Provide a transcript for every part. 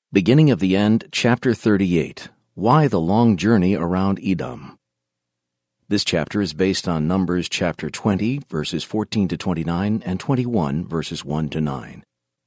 Beginning of the End, Chapter 38. Why the Long Journey Around Edom. This chapter is based on Numbers chapter 20, verses 14 to 29, and 21, verses 1 to 9.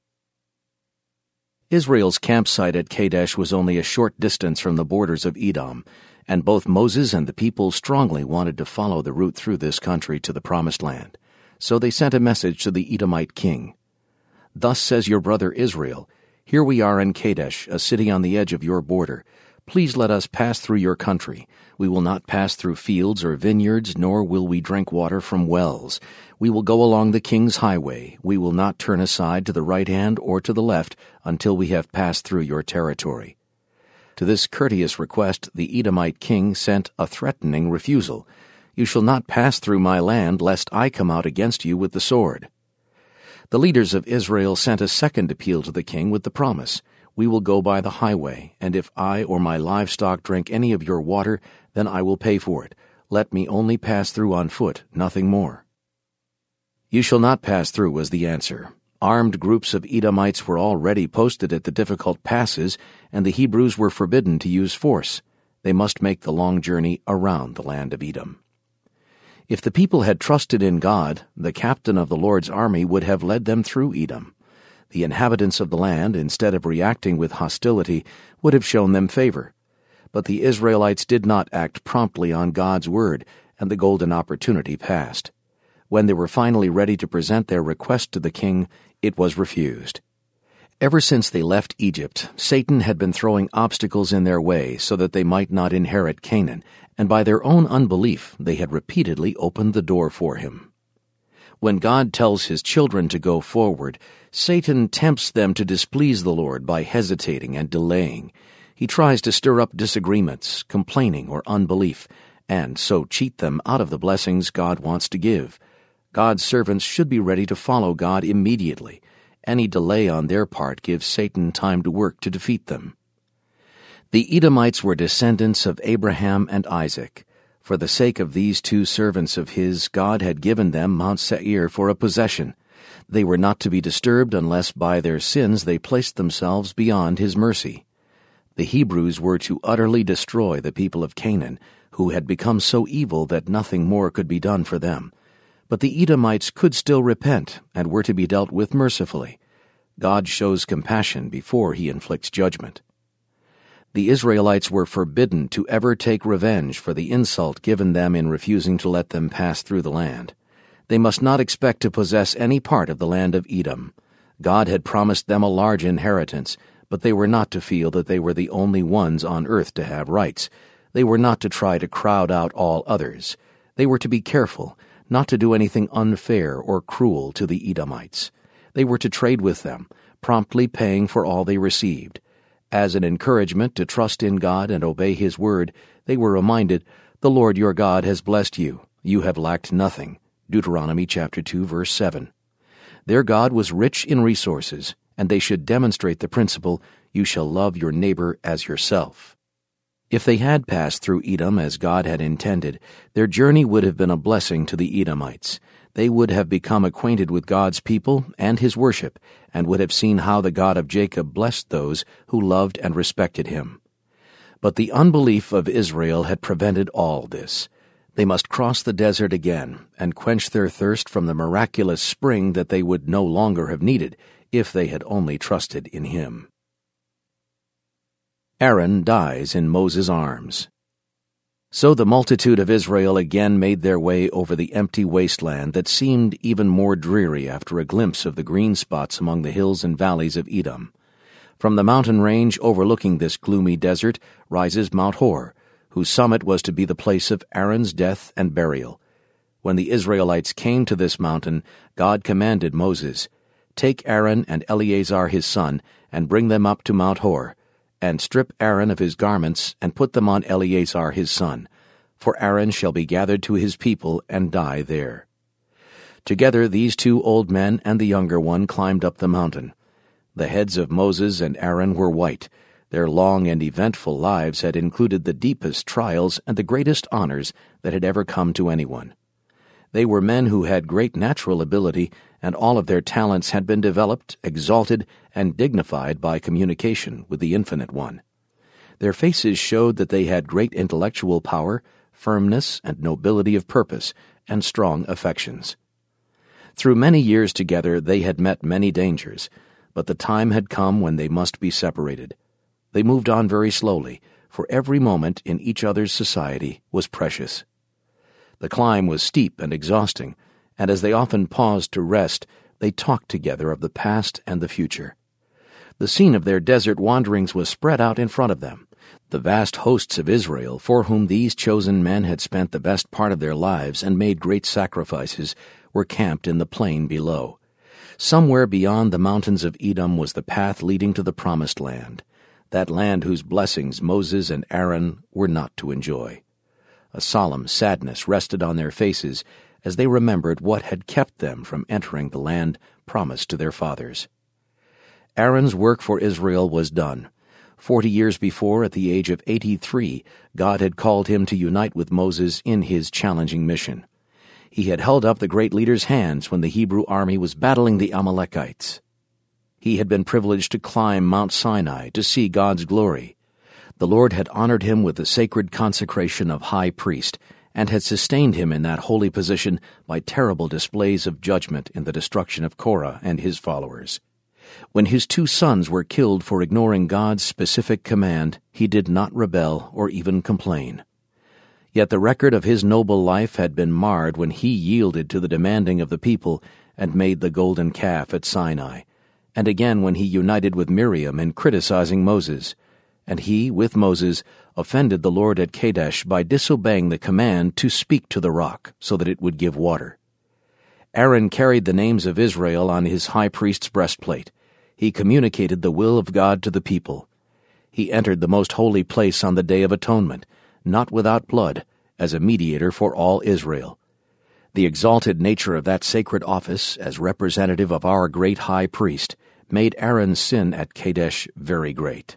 Israel's campsite at Kadesh was only a short distance from the borders of Edom, and both Moses and the people strongly wanted to follow the route through this country to the Promised Land. So they sent a message to the Edomite king. "Thus says your brother Israel, Here we are in Kadesh, a city on the edge of your border. Please let us pass through your country. We will not pass through fields or vineyards, nor will we drink water from wells. We will go along the king's highway. We will not turn aside to the right hand or to the left until we have passed through your territory." To this courteous request, the Edomite king sent a threatening refusal. "You shall not pass through my land, lest I come out against you with the sword." The leaders of Israel sent a second appeal to the king with the promise, "We will go by the highway, and if I or my livestock drink any of your water, then I will pay for it. Let me only pass through on foot, nothing more." "You shall not pass through," was the answer. Armed groups of Edomites were already posted at the difficult passes, and the Hebrews were forbidden to use force. They must make the long journey around the land of Edom. If the people had trusted in God, the captain of the Lord's army would have led them through Edom. The inhabitants of the land, instead of reacting with hostility, would have shown them favor. But the Israelites did not act promptly on God's word, and the golden opportunity passed. When they were finally ready to present their request to the king, it was refused. Ever since they left Egypt, Satan had been throwing obstacles in their way so that they might not inherit Canaan, and by their own unbelief they had repeatedly opened the door for him. When God tells his children to go forward, Satan tempts them to displease the Lord by hesitating and delaying. He tries to stir up disagreements, complaining, or unbelief, and so cheat them out of the blessings God wants to give. God's servants should be ready to follow God immediately. Any delay on their part gives Satan time to work to defeat them. The Edomites were descendants of Abraham and Isaac. For the sake of these two servants of his, God had given them Mount Seir for a possession. They were not to be disturbed unless by their sins they placed themselves beyond his mercy. The Hebrews were to utterly destroy the people of Canaan, who had become so evil that nothing more could be done for them. But the Edomites could still repent and were to be dealt with mercifully. God shows compassion before he inflicts judgment. The Israelites were forbidden to ever take revenge for the insult given them in refusing to let them pass through the land. They must not expect to possess any part of the land of Edom. God had promised them a large inheritance, but they were not to feel that they were the only ones on earth to have rights. They were not to try to crowd out all others. They were to be careful, not to do anything unfair or cruel to the Edomites. They were to trade with them, promptly paying for all they received. As an encouragement to trust in God and obey his word, they were reminded, "The Lord your God has blessed you. You have lacked nothing." Deuteronomy chapter 2, verse 7. Their God was rich in resources, and they should demonstrate the principle, "You shall love your neighbor as yourself." If they had passed through Edom as God had intended, their journey would have been a blessing to the Edomites. They would have become acquainted with God's people and his worship, and would have seen how the God of Jacob blessed those who loved and respected him. But the unbelief of Israel had prevented all this. They must cross the desert again and quench their thirst from the miraculous spring that they would no longer have needed if they had only trusted in him. Aaron dies in Moses' arms. So the multitude of Israel again made their way over the empty wasteland that seemed even more dreary after a glimpse of the green spots among the hills and valleys of Edom. From the mountain range overlooking this gloomy desert rises Mount Hor, whose summit was to be the place of Aaron's death and burial. When the Israelites came to this mountain, God commanded Moses, "Take Aaron and Eleazar his son, and bring them up to Mount Hor, and strip Aaron of his garments, and put them on Eleazar his son, for Aaron shall be gathered to his people and die there." Together these two old men and the younger one climbed up the mountain. The heads of Moses and Aaron were white. Their long and eventful lives had included the deepest trials and the greatest honors that had ever come to anyone. They were men who had great natural ability, and all of their talents had been developed, exalted, and dignified by communication with the Infinite One. Their faces showed that they had great intellectual power, firmness, and nobility of purpose, and strong affections. Through many years together they had met many dangers, but the time had come when they must be separated. They moved on very slowly, for every moment in each other's society was precious. The climb was steep and exhausting, and as they often paused to rest, they talked together of the past and the future. The scene of their desert wanderings was spread out in front of them. The vast hosts of Israel, for whom these chosen men had spent the best part of their lives and made great sacrifices, were camped in the plain below. Somewhere beyond the mountains of Edom was the path leading to the Promised Land, that land whose blessings Moses and Aaron were not to enjoy. A solemn sadness rested on their faces as they remembered what had kept them from entering the land promised to their fathers. Aaron's work for Israel was done. 40 years before, at the age of 83, God had called him to unite with Moses in his challenging mission. He had held up the great leader's hands when the Hebrew army was battling the Amalekites. He had been privileged to climb Mount Sinai to see God's glory. The Lord had honored him with the sacred consecration of high priest, and had sustained him in that holy position by terrible displays of judgment in the destruction of Korah and his followers. When his 2 sons were killed for ignoring God's specific command, he did not rebel or even complain. Yet the record of his noble life had been marred when he yielded to the demanding of the people and made the golden calf at Sinai, and again when he united with Miriam in criticizing Moses, and he, with Moses, offended the Lord at Kadesh by disobeying the command to speak to the rock so that it would give water. Aaron carried the names of Israel on his high priest's breastplate. He communicated the will of God to the people. He entered the most holy place on the Day of Atonement, not without blood, as a mediator for all Israel. The exalted nature of that sacred office, as representative of our great high priest, made Aaron's sin at Kadesh very great.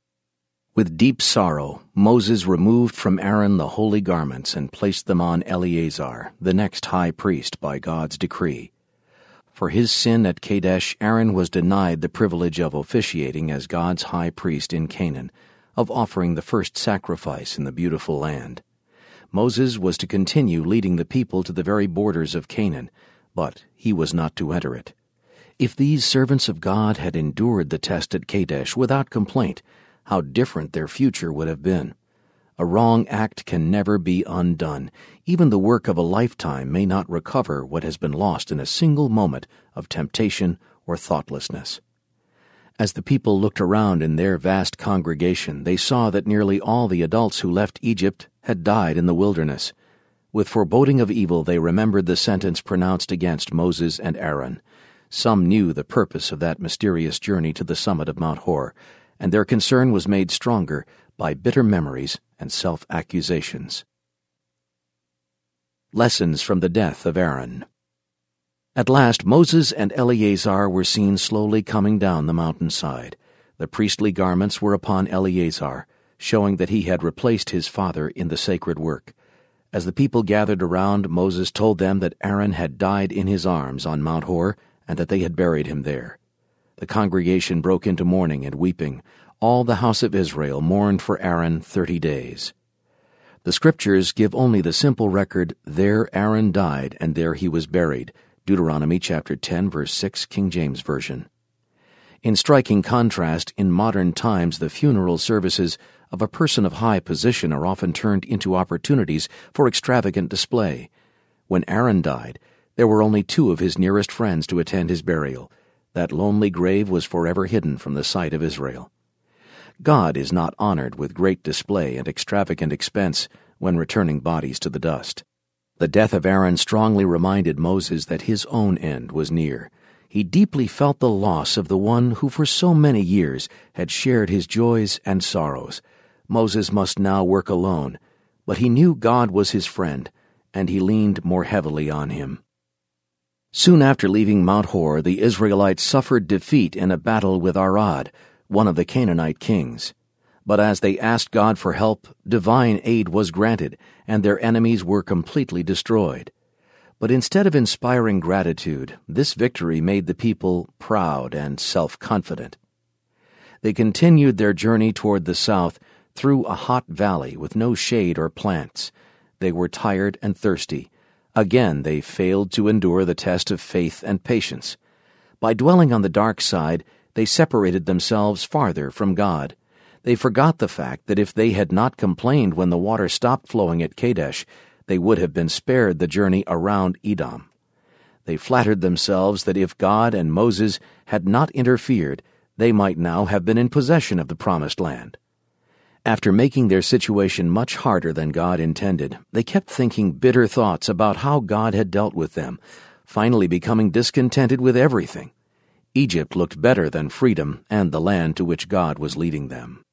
With deep sorrow, Moses removed from Aaron the holy garments and placed them on Eleazar, the next high priest, by God's decree. For his sin at Kadesh, Aaron was denied the privilege of officiating as God's high priest in Canaan, of offering the first sacrifice in the beautiful land. Moses was to continue leading the people to the very borders of Canaan, but he was not to enter it. If these servants of God had endured the test at Kadesh without complaint, how different their future would have been. A wrong act can never be undone. Even the work of a lifetime may not recover what has been lost in a single moment of temptation or thoughtlessness. As the people looked around in their vast congregation, they saw that nearly all the adults who left Egypt had died in the wilderness. With foreboding of evil, they remembered the sentence pronounced against Moses and Aaron. Some knew the purpose of that mysterious journey to the summit of Mount Hor, and their concern was made stronger by bitter memories and self-accusations. Lessons from the death of Aaron. At last Moses and Eleazar were seen slowly coming down the mountainside. The priestly garments were upon Eleazar, showing that he had replaced his father in the sacred work. As the people gathered around, Moses told them that Aaron had died in his arms on Mount Hor, and that they had buried him there. The congregation broke into mourning and weeping. All the house of Israel mourned for Aaron 30 days. The Scriptures give only the simple record, "There Aaron died, and there he was buried," Deuteronomy chapter 10, verse 6, King James Version. In striking contrast, in modern times the funeral services of a person of high position are often turned into opportunities for extravagant display. When Aaron died, there were only 2 of his nearest friends to attend his burial. That lonely grave was forever hidden from the sight of Israel. God is not honored with great display and extravagant expense when returning bodies to the dust. The death of Aaron strongly reminded Moses that his own end was near. He deeply felt the loss of the one who for so many years had shared his joys and sorrows. Moses must now work alone, but he knew God was his friend, and he leaned more heavily on him. Soon after leaving Mount Hor, the Israelites suffered defeat in a battle with Arad, one of the Canaanite kings. But as they asked God for help, divine aid was granted, and their enemies were completely destroyed. But instead of inspiring gratitude, this victory made the people proud and self-confident. They continued their journey toward the south through a hot valley with no shade or plants. They were tired and thirsty. Again, they failed to endure the test of faith and patience. By dwelling on the dark side, they separated themselves farther from God. They forgot the fact that if they had not complained when the water stopped flowing at Kadesh, they would have been spared the journey around Edom. They flattered themselves that if God and Moses had not interfered, they might now have been in possession of the promised land. After making their situation much harder than God intended, they kept thinking bitter thoughts about how God had dealt with them, finally becoming discontented with everything. Egypt looked better than freedom and the land to which God was leading them.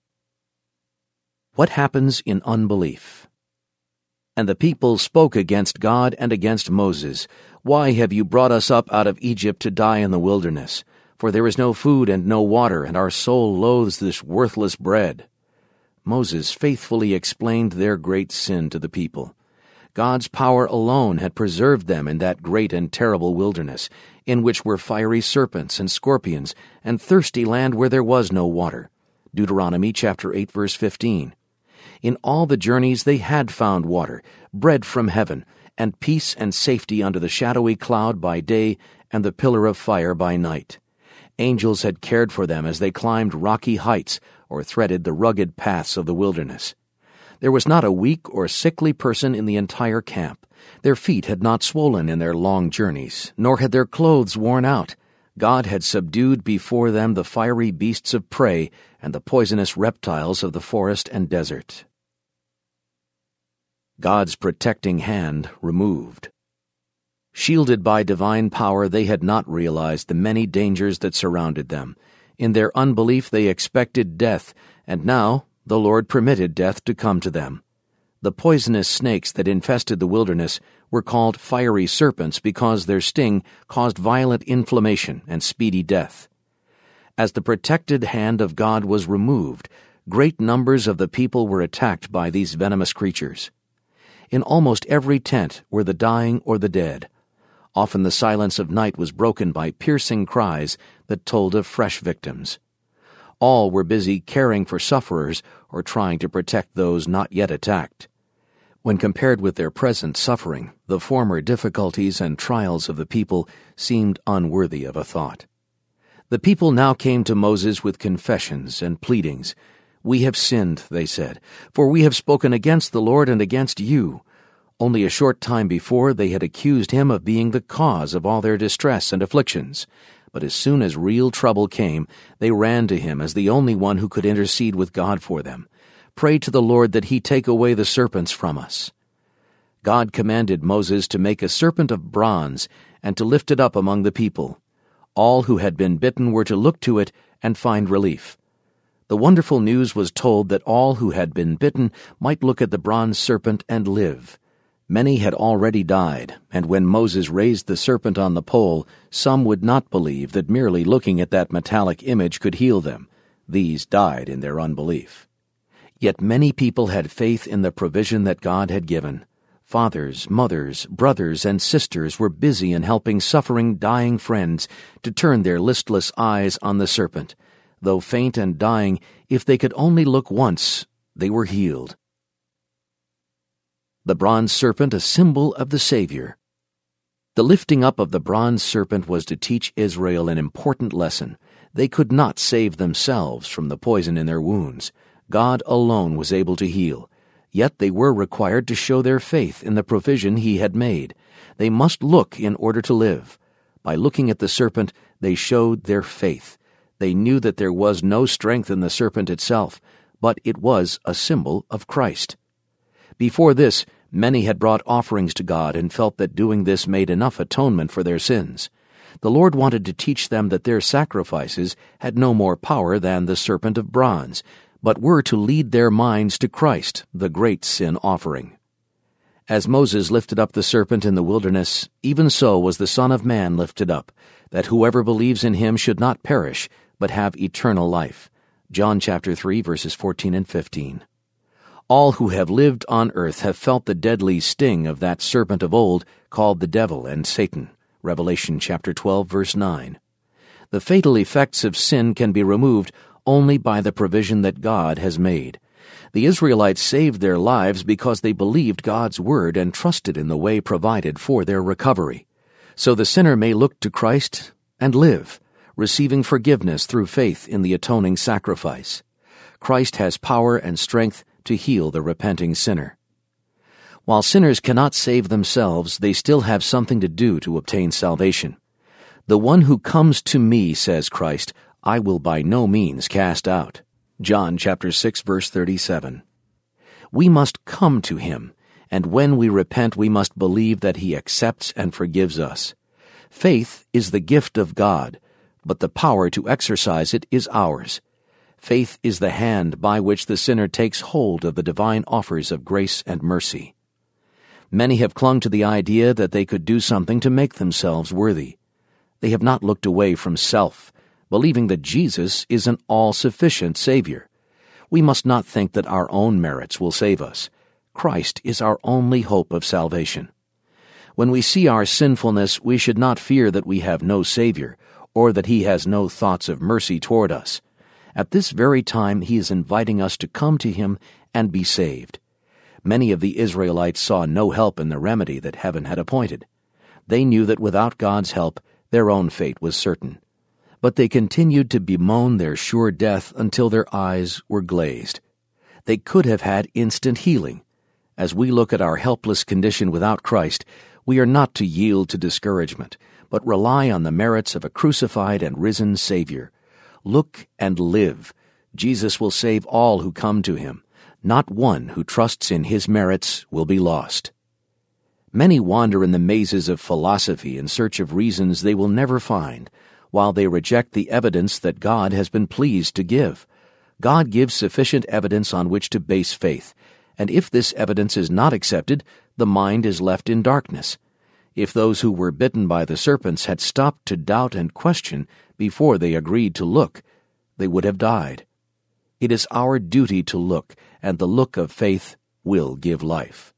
What happens in unbelief? And the people spoke against God and against Moses. "Why have you brought us up out of Egypt to die in the wilderness? For there is no food and no water, and our soul loathes this worthless bread." Moses faithfully explained their great sin to the people. God's power alone had preserved them in that great and terrible wilderness, in which were fiery serpents and scorpions, and thirsty land where there was no water. Deuteronomy chapter 8, verse 15. In all the journeys they had found water, bread from heaven, and peace and safety under the shadowy cloud by day and the pillar of fire by night. Angels had cared for them as they climbed rocky heights or threaded the rugged paths of the wilderness. There was not a weak or sickly person in the entire camp. Their feet had not swollen in their long journeys, nor had their clothes worn out. God had subdued before them the fiery beasts of prey and the poisonous reptiles of the forest and desert. God's protecting hand removed. Shielded by divine power, they had not realized the many dangers that surrounded them. In their unbelief they expected death, and now the Lord permitted death to come to them. The poisonous snakes that infested the wilderness were called fiery serpents because their sting caused violent inflammation and speedy death. As the protected hand of God was removed, great numbers of the people were attacked by these venomous creatures. In almost every tent were the dying or the dead. Often the silence of night was broken by piercing cries that told of fresh victims. All were busy caring for sufferers or trying to protect those not yet attacked. When compared with their present suffering, the former difficulties and trials of the people seemed unworthy of a thought. The people now came to Moses with confessions and pleadings. "We have sinned," they said, "for we have spoken against the Lord and against you." Only a short time before they had accused him of being the cause of all their distress and afflictions. But as soon as real trouble came, they ran to him as the only one who could intercede with God for them. "Pray to the Lord that he take away the serpents from us." God commanded Moses to make a serpent of bronze and to lift it up among the people. All who had been bitten were to look to it and find relief. The wonderful news was told that all who had been bitten might look at the bronze serpent and live. Many had already died, and when Moses raised the serpent on the pole, some would not believe that merely looking at that metallic image could heal them. These died in their unbelief. Yet many people had faith in the provision that God had given. Fathers, mothers, brothers, and sisters were busy in helping suffering, dying friends to turn their listless eyes on the serpent. Though faint and dying, if they could only look once, they were healed. The bronze serpent, a symbol of the Savior. The lifting up of the bronze serpent was to teach Israel an important lesson. They could not save themselves from the poison in their wounds. God alone was able to heal. Yet they were required to show their faith in the provision he had made. They must look in order to live. By looking at the serpent, they showed their faith. They knew that there was no strength in the serpent itself, but it was a symbol of Christ. Before this, many had brought offerings to God and felt that doing this made enough atonement for their sins. The Lord wanted to teach them that their sacrifices had no more power than the serpent of bronze, but were to lead their minds to Christ, the great sin offering. As Moses lifted up the serpent in the wilderness, even so was the Son of Man lifted up, that whoever believes in him should not perish, but have eternal life. John chapter 3, verses 14 and 15. All who have lived on earth have felt the deadly sting of that serpent of old called the devil and Satan. Revelation chapter 12, verse 9. The fatal effects of sin can be removed only by the provision that God has made. The Israelites saved their lives because they believed God's word and trusted in the way provided for their recovery. So the sinner may look to Christ and live, receiving forgiveness through faith in the atoning sacrifice. Christ has power and strength to heal the repenting sinner. While sinners cannot save themselves, they still have something to do to obtain salvation. The one who comes to me, says Christ, I will by no means cast out. John chapter 6, verse 37. We must come to him, and when we repent we must believe that he accepts and forgives us. Faith is the gift of God, but the power to exercise it is ours. Faith is the hand by which the sinner takes hold of the divine offers of grace and mercy. Many have clung to the idea that they could do something to make themselves worthy. They have not looked away from self, believing that Jesus is an all-sufficient Savior. We must not think that our own merits will save us. Christ is our only hope of salvation. When we see our sinfulness, we should not fear that we have no Savior, or that he has no thoughts of mercy toward us. At this very time he is inviting us to come to him and be saved. Many of the Israelites saw no help in the remedy that heaven had appointed. They knew that without God's help, their own fate was certain. But they continued to bemoan their sure death until their eyes were glazed. They could have had instant healing. As we look at our helpless condition without Christ, we are not to yield to discouragement, but rely on the merits of a crucified and risen Savior. Look and live. Jesus will save all who come to him. Not one who trusts in his merits will be lost. Many wander in the mazes of philosophy in search of reasons they will never find, while they reject the evidence that God has been pleased to give. God gives sufficient evidence on which to base faith, and if this evidence is not accepted, the mind is left in darkness. If those who were bitten by the serpents had stopped to doubt and question before they agreed to look, they would have died. It is our duty to look, and the look of faith will give life.